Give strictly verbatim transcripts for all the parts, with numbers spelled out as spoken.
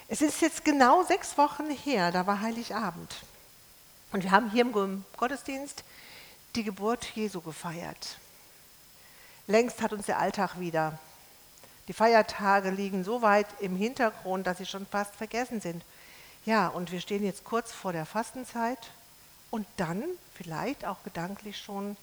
Es ist jetzt genau sechs Wochen her, da war Heiligabend. Und wir haben hier im Gottesdienst die Geburt Jesu gefeiert. Längst hat uns der Alltag wieder. Die Feiertage liegen so weit im Hintergrund, dass sie schon fast vergessen sind. Ja, und wir stehen jetzt kurz vor der Fastenzeit und dann vielleicht auch gedanklich schon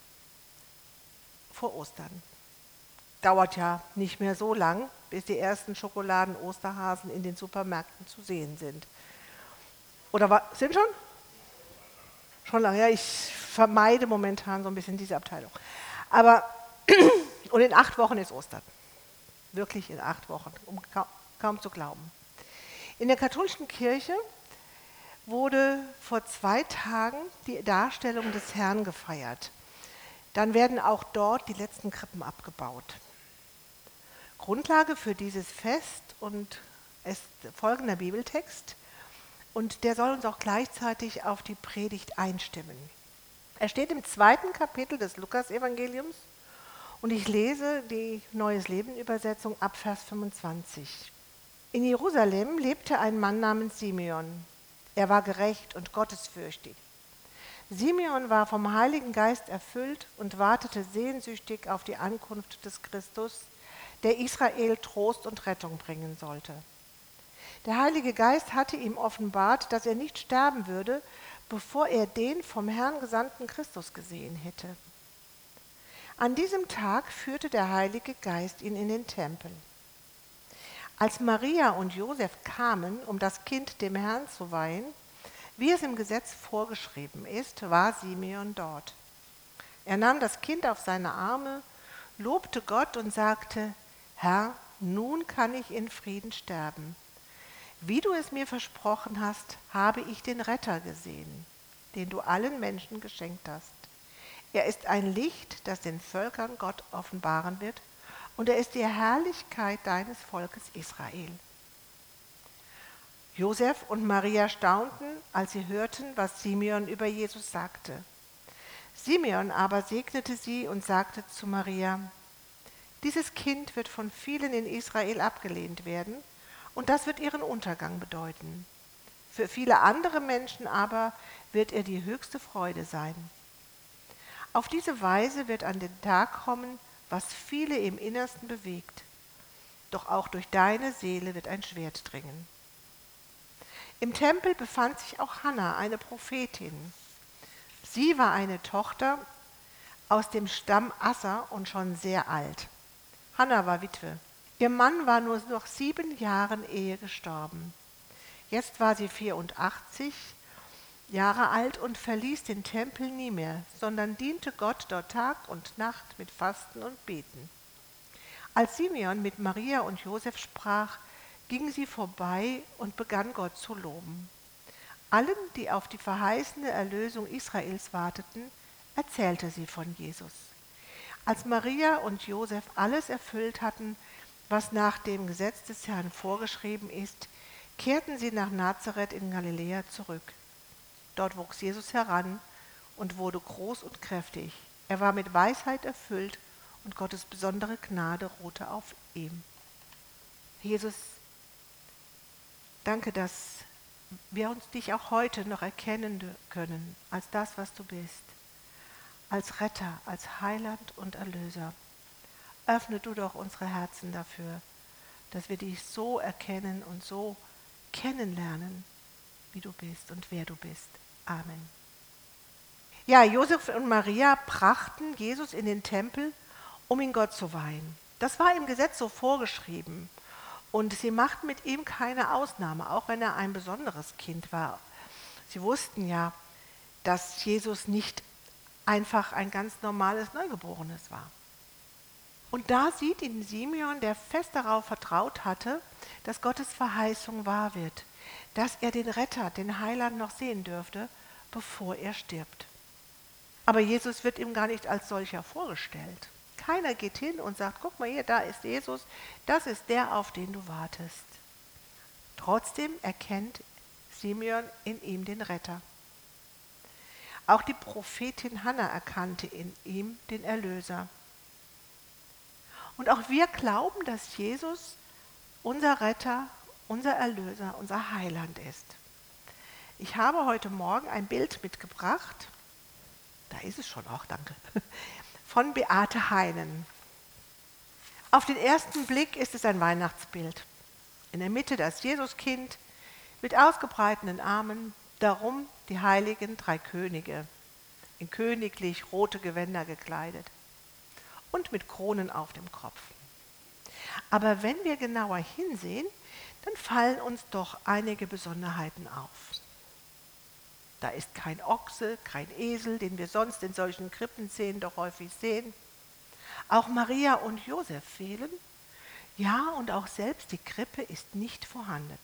vor Ostern. Dauert ja nicht mehr so lang, bis die ersten Schokoladen-Osterhasen in den Supermärkten zu sehen sind. Oder war, sind schon? Schon lange, ja, ich vermeide momentan so ein bisschen diese Abteilung. Aber, und in acht Wochen ist Ostern. Wirklich in acht Wochen, um kaum, kaum zu glauben. In der katholischen Kirche wurde vor zwei Tagen die Darstellung des Herrn gefeiert. Dann werden auch dort die letzten Krippen abgebaut. Grundlage für dieses Fest und ist folgender Bibeltext, und der soll uns auch gleichzeitig auf die Predigt einstimmen. Er steht im zweiten Kapitel des Lukas-Evangeliums und ich lese die Neues Leben-Übersetzung ab Vers fünfundzwanzig. In Jerusalem lebte ein Mann namens Simeon. Er war gerecht und gottesfürchtig. Simeon war vom Heiligen Geist erfüllt und wartete sehnsüchtig auf die Ankunft des Christus, der Israel Trost und Rettung bringen sollte. Der Heilige Geist hatte ihm offenbart, dass er nicht sterben würde, bevor er den vom Herrn gesandten Christus gesehen hätte. An diesem Tag führte der Heilige Geist ihn in den Tempel. Als Maria und Josef kamen, um das Kind dem Herrn zu weihen, wie es im Gesetz vorgeschrieben ist, war Simeon dort. Er nahm das Kind auf seine Arme, lobte Gott und sagte: Herr, nun kann ich in Frieden sterben. Wie du es mir versprochen hast, habe ich den Retter gesehen, den du allen Menschen geschenkt hast. Er ist ein Licht, das den Völkern Gott offenbaren wird, und er ist die Herrlichkeit deines Volkes Israel. Josef und Maria staunten, als sie hörten, was Simeon über Jesus sagte. Simeon aber segnete sie und sagte zu Maria: Dieses Kind wird von vielen in Israel abgelehnt werden, und das wird ihren Untergang bedeuten. Für viele andere Menschen aber wird er die höchste Freude sein. Auf diese Weise wird an den Tag kommen, was viele im Innersten bewegt. Doch auch durch deine Seele wird ein Schwert dringen. Im Tempel befand sich auch Hannah, eine Prophetin. Sie war eine Tochter aus dem Stamm Asser und schon sehr alt. Hannah war Witwe. Ihr Mann war nur nach sieben Jahren Ehe gestorben. Jetzt war sie vierundachtzig Jahre alt und verließ den Tempel nie mehr, sondern diente Gott dort Tag und Nacht mit Fasten und Beten. Als Simeon mit Maria und Josef sprach, ging sie vorbei und begann Gott zu loben. Allen, die auf die verheißene Erlösung Israels warteten, erzählte sie von Jesus. Als Maria und Josef alles erfüllt hatten, was nach dem Gesetz des Herrn vorgeschrieben ist, kehrten sie nach Nazareth in Galiläa zurück. Dort wuchs Jesus heran und wurde groß und kräftig. Er war mit Weisheit erfüllt und Gottes besondere Gnade ruhte auf ihm. Jesus, danke, dass wir uns dich auch heute noch erkennen können als das, was du bist. Als Retter, als Heiland und Erlöser. Öffne du doch unsere Herzen dafür, dass wir dich so erkennen und so kennenlernen, wie du bist und wer du bist. Amen. Ja, Josef und Maria brachten Jesus in den Tempel, um ihn Gott zu weihen. Das war im Gesetz so vorgeschrieben. Und sie machten mit ihm keine Ausnahme, auch wenn er ein besonderes Kind war. Sie wussten ja, dass Jesus nicht einfach ein ganz normales Neugeborenes war. Und da sieht ihn Simeon, der fest darauf vertraut hatte, dass Gottes Verheißung wahr wird, dass er den Retter, den Heiland noch sehen dürfte, bevor er stirbt. Aber Jesus wird ihm gar nicht als solcher vorgestellt. Keiner geht hin und sagt, guck mal hier, da ist Jesus, das ist der, auf den du wartest. Trotzdem erkennt Simeon in ihm den Retter. Auch die Prophetin Hannah erkannte in ihm den Erlöser. Und auch wir glauben, dass Jesus unser Retter unser Erlöser, unser Heiland ist. Ich habe heute Morgen ein Bild mitgebracht, da ist es schon auch, danke, von Beate Heinen. Auf den ersten Blick ist es ein Weihnachtsbild. In der Mitte das Jesuskind mit ausgebreiteten Armen, darum die heiligen drei Könige, in königlich rote Gewänder gekleidet und mit Kronen auf dem Kopf. Aber wenn wir genauer hinsehen, dann fallen uns doch einige Besonderheiten auf. Da ist kein Ochse, kein Esel, den wir sonst in solchen Krippenszenen doch häufig sehen. Auch Maria und Josef fehlen. Ja, und auch selbst die Krippe ist nicht vorhanden.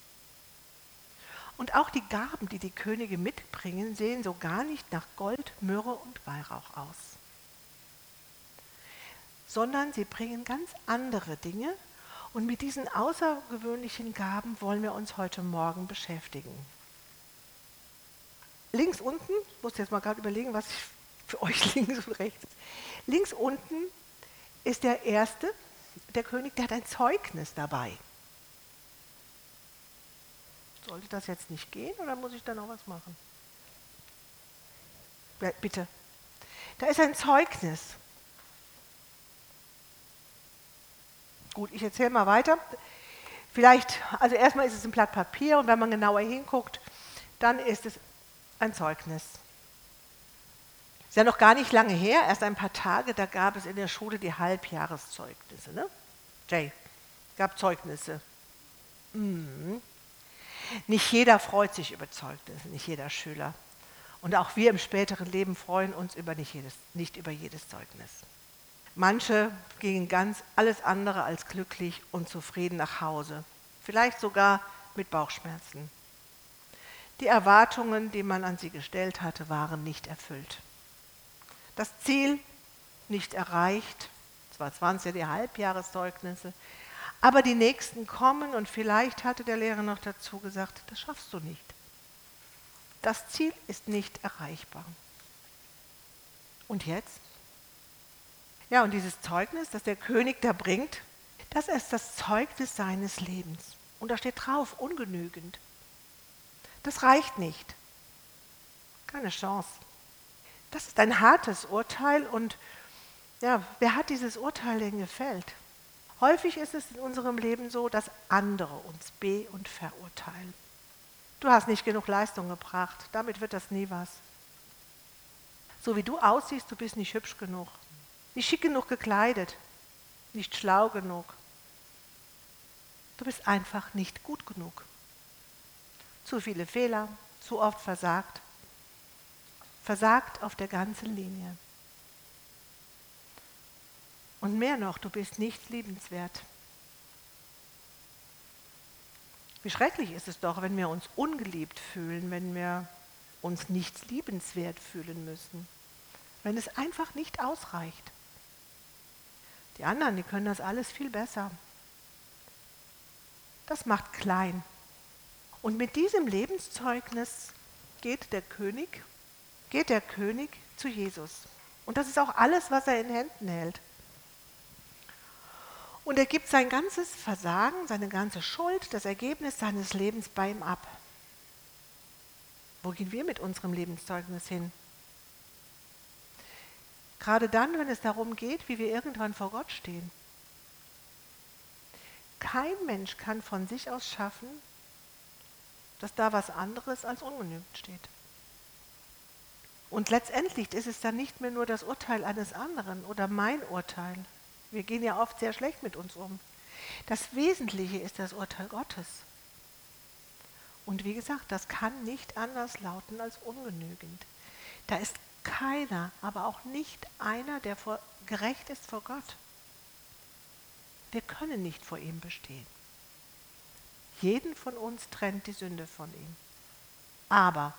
Und auch die Gaben, die die Könige mitbringen, sehen so gar nicht nach Gold, Myrrhe und Weihrauch aus. Sondern sie bringen ganz andere Dinge. Und mit diesen außergewöhnlichen Gaben wollen wir uns heute Morgen beschäftigen. Links unten, ich muss jetzt mal gerade überlegen, was für euch links und rechts ist. Links unten ist der erste, der König, der hat ein Zeugnis dabei. Sollte das jetzt nicht gehen oder muss ich da noch was machen? Ja, bitte. Da ist ein Zeugnis. Gut, ich erzähle mal weiter. Vielleicht, also erstmal ist es ein Blatt Papier und wenn man genauer hinguckt, dann ist es ein Zeugnis. Ist ja noch gar nicht lange her, erst ein paar Tage, da gab es in der Schule die Halbjahreszeugnisse. Ne? Jay, gab Zeugnisse. Mhm. Nicht jeder freut sich über Zeugnisse, nicht jeder Schüler. Und auch wir im späteren Leben freuen uns über nicht, jedes, nicht über jedes Zeugnis. Manche gingen ganz alles andere als glücklich und zufrieden nach Hause, vielleicht sogar mit Bauchschmerzen. Die Erwartungen, die man an sie gestellt hatte, waren nicht erfüllt. Das Ziel nicht erreicht, zwar waren es ja die Halbjahreszeugnisse, aber die nächsten kommen und vielleicht hatte der Lehrer noch dazu gesagt, das schaffst du nicht. Das Ziel ist nicht erreichbar. Und jetzt? Ja, und dieses Zeugnis, das der König da bringt, das ist das Zeugnis seines Lebens. Und da steht drauf, ungenügend. Das reicht nicht. Keine Chance. Das ist ein hartes Urteil und ja, wer hat dieses Urteil denn gefällt? Häufig ist es in unserem Leben so, dass andere uns be- und verurteilen. Du hast nicht genug Leistung gebracht, damit wird das nie was. So wie du aussiehst, du bist nicht hübsch genug, nicht schick genug gekleidet, nicht schlau genug. Du bist einfach nicht gut genug. Zu viele Fehler, zu oft versagt. Versagt auf der ganzen Linie. Und mehr noch, du bist nicht liebenswert. Wie schrecklich ist es doch, wenn wir uns ungeliebt fühlen, wenn wir uns nicht liebenswert fühlen müssen, wenn es einfach nicht ausreicht. Die anderen, die können das alles viel besser. Das macht klein. Und mit diesem Lebenszeugnis geht der König, geht der König zu Jesus. Und das ist auch alles, was er in Händen hält. Und er gibt sein ganzes Versagen, seine ganze Schuld, das Ergebnis seines Lebens bei ihm ab. Wo gehen wir mit unserem Lebenszeugnis hin? Gerade dann, wenn es darum geht, wie wir irgendwann vor Gott stehen. Kein Mensch kann von sich aus schaffen, dass da was anderes als ungenügend steht. Und letztendlich ist es dann nicht mehr nur das Urteil eines anderen oder mein Urteil. Wir gehen ja oft sehr schlecht mit uns um. Das Wesentliche ist das Urteil Gottes. Und wie gesagt, das kann nicht anders lauten als ungenügend. Da ist keiner, aber auch nicht einer, der vor, gerecht ist vor Gott. Wir können nicht vor ihm bestehen. Jeden von uns trennt die Sünde von ihm. Aber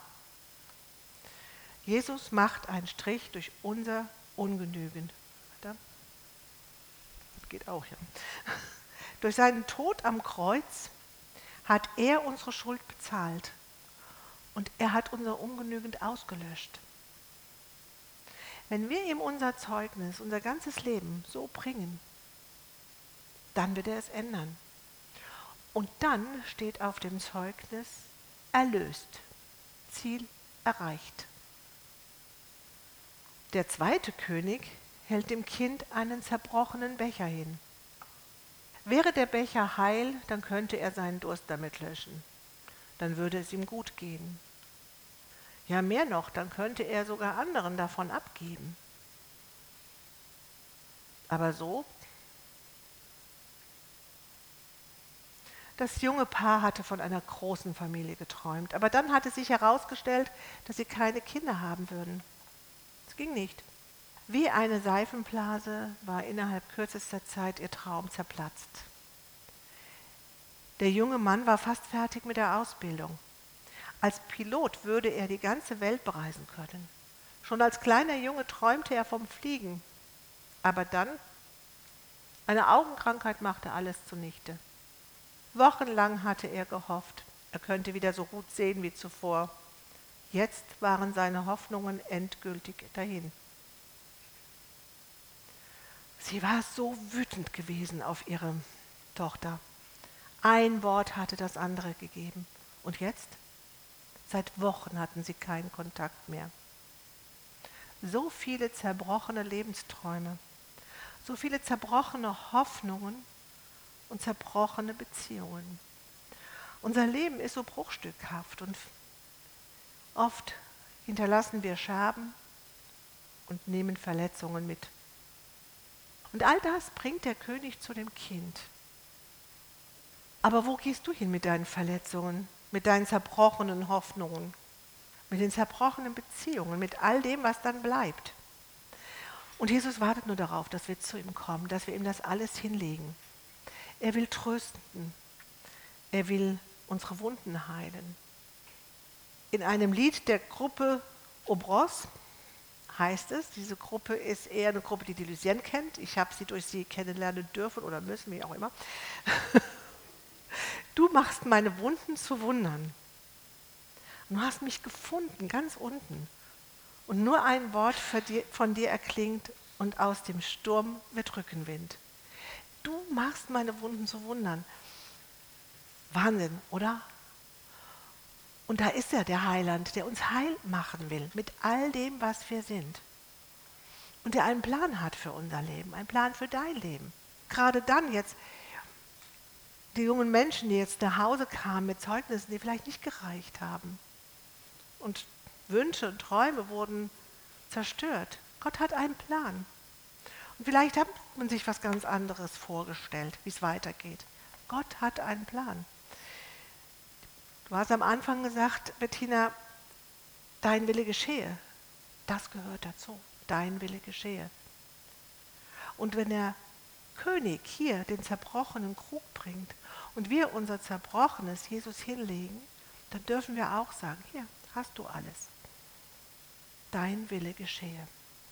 Jesus macht einen Strich durch unser Ungenügen. Das geht auch, ja. Durch seinen Tod am Kreuz hat er unsere Schuld bezahlt und er hat unser Ungenügend ausgelöscht. Wenn wir ihm unser Zeugnis, unser ganzes Leben so bringen, dann wird er es ändern. Und dann steht auf dem Zeugnis, erlöst, Ziel erreicht. Der zweite König hält dem Kind einen zerbrochenen Becher hin. Wäre der Becher heil, dann könnte er seinen Durst damit löschen. Dann würde es ihm gut gehen. Ja, mehr noch, dann könnte er sogar anderen davon abgeben. Aber so? Das junge Paar hatte von einer großen Familie geträumt, aber dann hatte sich herausgestellt, dass sie keine Kinder haben würden. Es ging nicht. Wie eine Seifenblase war innerhalb kürzester Zeit ihr Traum zerplatzt. Der junge Mann war fast fertig mit der Ausbildung. Als Pilot würde er die ganze Welt bereisen können. Schon als kleiner Junge träumte er vom Fliegen. Aber dann, eine Augenkrankheit machte alles zunichte. Wochenlang hatte er gehofft, er könnte wieder so gut sehen wie zuvor. Jetzt waren seine Hoffnungen endgültig dahin. Sie war so wütend gewesen auf ihre Tochter. Ein Wort hatte das andere gegeben. Und jetzt? Seit Wochen hatten sie keinen Kontakt mehr. So viele zerbrochene Lebensträume, so viele zerbrochene Hoffnungen und zerbrochene Beziehungen. Unser Leben ist so bruchstückhaft und oft hinterlassen wir Scherben und nehmen Verletzungen mit. Und all das bringt der König zu dem Kind. Aber wo gehst du hin mit deinen Verletzungen, mit deinen zerbrochenen Hoffnungen, mit den zerbrochenen Beziehungen, mit all dem, was dann bleibt? Und Jesus wartet nur darauf, dass wir zu ihm kommen, dass wir ihm das alles hinlegen. Er will trösten. Er will unsere Wunden heilen. In einem Lied der Gruppe Obros heißt es, diese Gruppe ist eher eine Gruppe, die die Lucienne kennt. Ich habe sie durch sie kennenlernen dürfen oder müssen, wie auch immer. Du machst meine Wunden zu Wundern. Du hast mich gefunden, ganz unten. Und nur ein Wort von dir erklingt und aus dem Sturm wird Rückenwind. Du machst meine Wunden zu Wundern. Wahnsinn, oder? Und da ist er, der Heiland, der uns heil machen will, mit all dem, was wir sind. Und der einen Plan hat für unser Leben, einen Plan für dein Leben. Gerade dann jetzt, die jungen Menschen, die jetzt nach Hause kamen mit Zeugnissen, die vielleicht nicht gereicht haben. Und Wünsche und Träume wurden zerstört. Gott hat einen Plan. Und vielleicht hat man sich was ganz anderes vorgestellt, wie es weitergeht. Gott hat einen Plan. Du hast am Anfang gesagt, Bettina, dein Wille geschehe. Das gehört dazu. Dein Wille geschehe. Und wenn der König hier den zerbrochenen Krug bringt und wir unser Zerbrochenes Jesus hinlegen, dann dürfen wir auch sagen, hier hast du alles. Dein Wille geschehe.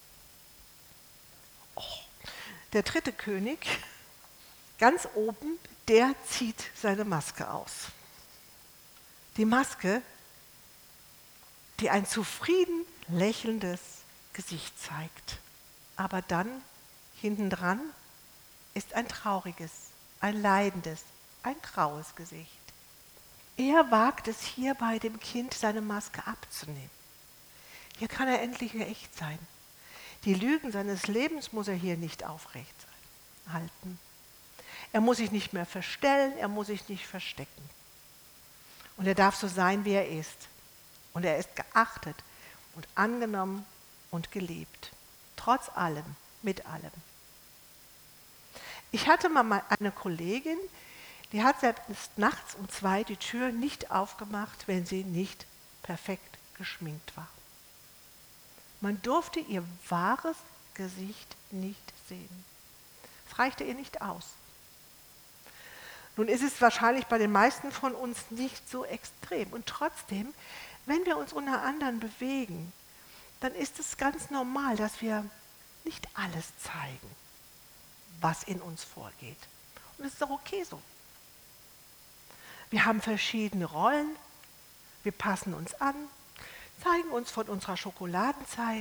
Oh, der dritte König, ganz oben, der zieht seine Maske aus. Die Maske, die ein zufrieden lächelndes Gesicht zeigt. Aber dann, hintendran, ist ein trauriges, ein leidendes, ein graues Gesicht. Er wagt es hier bei dem Kind, seine Maske abzunehmen. Hier kann er endlich wieder echt sein. Die Lügen seines Lebens muss er hier nicht aufrecht halten. Er muss sich nicht mehr verstellen, er muss sich nicht verstecken. Und er darf so sein, wie er ist. Und er ist geachtet und angenommen und geliebt. Trotz allem, mit allem. Ich hatte mal eine Kollegin, die hat selbst nachts um zwei die Tür nicht aufgemacht, wenn sie nicht perfekt geschminkt war. Man durfte ihr wahres Gesicht nicht sehen. Es reichte ihr nicht aus. Nun ist es wahrscheinlich bei den meisten von uns nicht so extrem. Und trotzdem, wenn wir uns unter anderen bewegen, dann ist es ganz normal, dass wir nicht alles zeigen, was in uns vorgeht. Und es ist auch okay so. Wir haben verschiedene Rollen, wir passen uns an, zeigen uns von unserer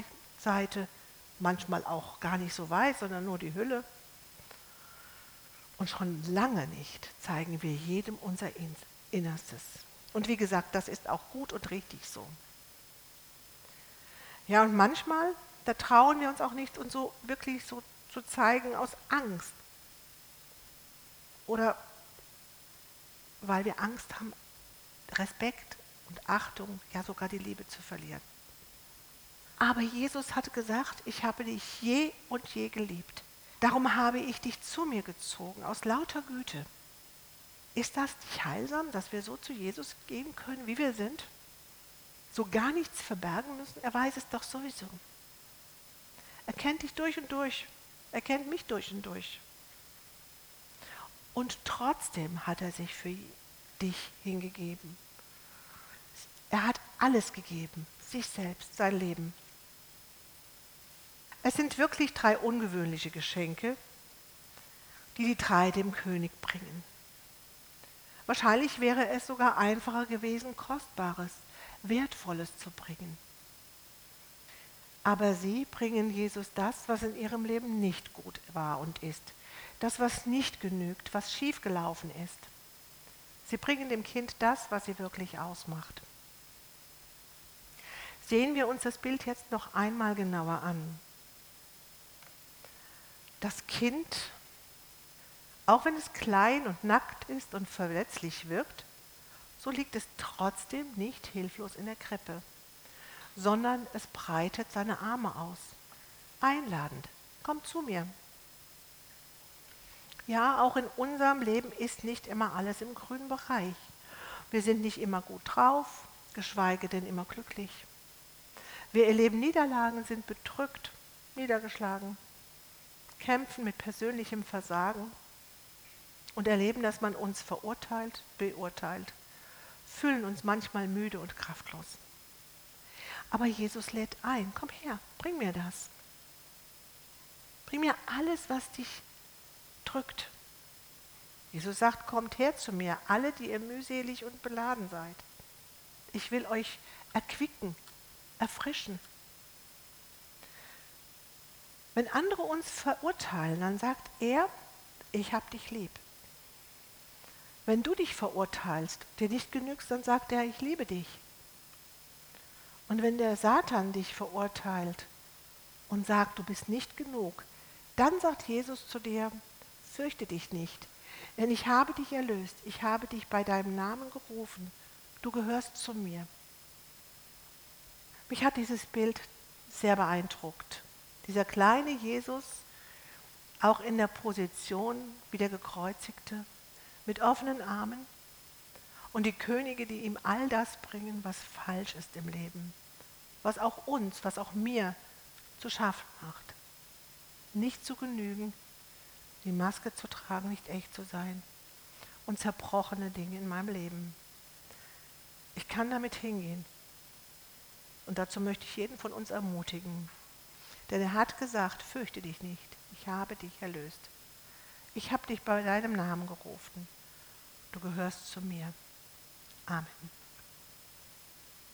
Schokoladenseite, manchmal auch gar nicht so weiß, sondern nur die Hülle. Und schon lange nicht zeigen wir jedem unser Innerstes. Und wie gesagt, das ist auch gut und richtig so. Ja, und manchmal, da trauen wir uns auch nicht, uns so wirklich so zu zeigen aus Angst. Oder weil wir Angst haben, Respekt und Achtung, ja sogar die Liebe zu verlieren. Aber Jesus hat gesagt, ich habe dich je und je geliebt. Darum habe ich dich zu mir gezogen, aus lauter Güte. Ist das nicht heilsam, dass wir so zu Jesus gehen können, wie wir sind? So gar nichts verbergen müssen? Er weiß es doch sowieso. Er kennt dich durch und durch. Er kennt mich durch und durch. Und trotzdem hat er sich für dich hingegeben. Er hat alles gegeben, sich selbst, sein Leben. Es sind wirklich drei ungewöhnliche Geschenke, die die drei dem König bringen. Wahrscheinlich wäre es sogar einfacher gewesen, Kostbares, Wertvolles zu bringen. Aber sie bringen Jesus das, was in ihrem Leben nicht gut war und ist. Das, was nicht genügt, was schiefgelaufen ist. Sie bringen dem Kind das, was sie wirklich ausmacht. Sehen wir uns das Bild jetzt noch einmal genauer an. Das Kind, auch wenn es klein und nackt ist und verletzlich wirkt, so liegt es trotzdem nicht hilflos in der Krippe, sondern es breitet seine Arme aus, einladend, komm zu mir. Ja, auch in unserem Leben ist nicht immer alles im grünen Bereich. Wir sind nicht immer gut drauf, geschweige denn immer glücklich. Wir erleben Niederlagen, sind bedrückt, niedergeschlagen, kämpfen mit persönlichem Versagen und erleben, dass man uns verurteilt, beurteilt, fühlen uns manchmal müde und kraftlos. Aber Jesus lädt ein, komm her, bring mir das. Bring mir alles, was dich drückt. Jesus sagt, kommt her zu mir, alle, die ihr mühselig und beladen seid. Ich will euch erquicken, erfrischen. Wenn andere uns verurteilen, dann sagt er, ich hab dich lieb. Wenn du dich verurteilst, dir nicht genügst, dann sagt er, ich liebe dich. Und wenn der Satan dich verurteilt und sagt, du bist nicht genug, dann sagt Jesus zu dir, fürchte dich nicht, denn ich habe dich erlöst, ich habe dich bei deinem Namen gerufen, du gehörst zu mir. Mich hat dieses Bild sehr beeindruckt. Dieser kleine Jesus, auch in der Position wie der Gekreuzigte, mit offenen Armen und die Könige, die ihm all das bringen, was falsch ist im Leben, was auch uns, was auch mir zu schaffen macht. Nicht zu genügen, die Maske zu tragen, nicht echt zu sein und zerbrochene Dinge in meinem Leben. Ich kann damit hingehen und dazu möchte ich jeden von uns ermutigen, denn er hat gesagt, fürchte dich nicht, ich habe dich erlöst. Ich habe dich bei deinem Namen gerufen. Du gehörst zu mir. Amen.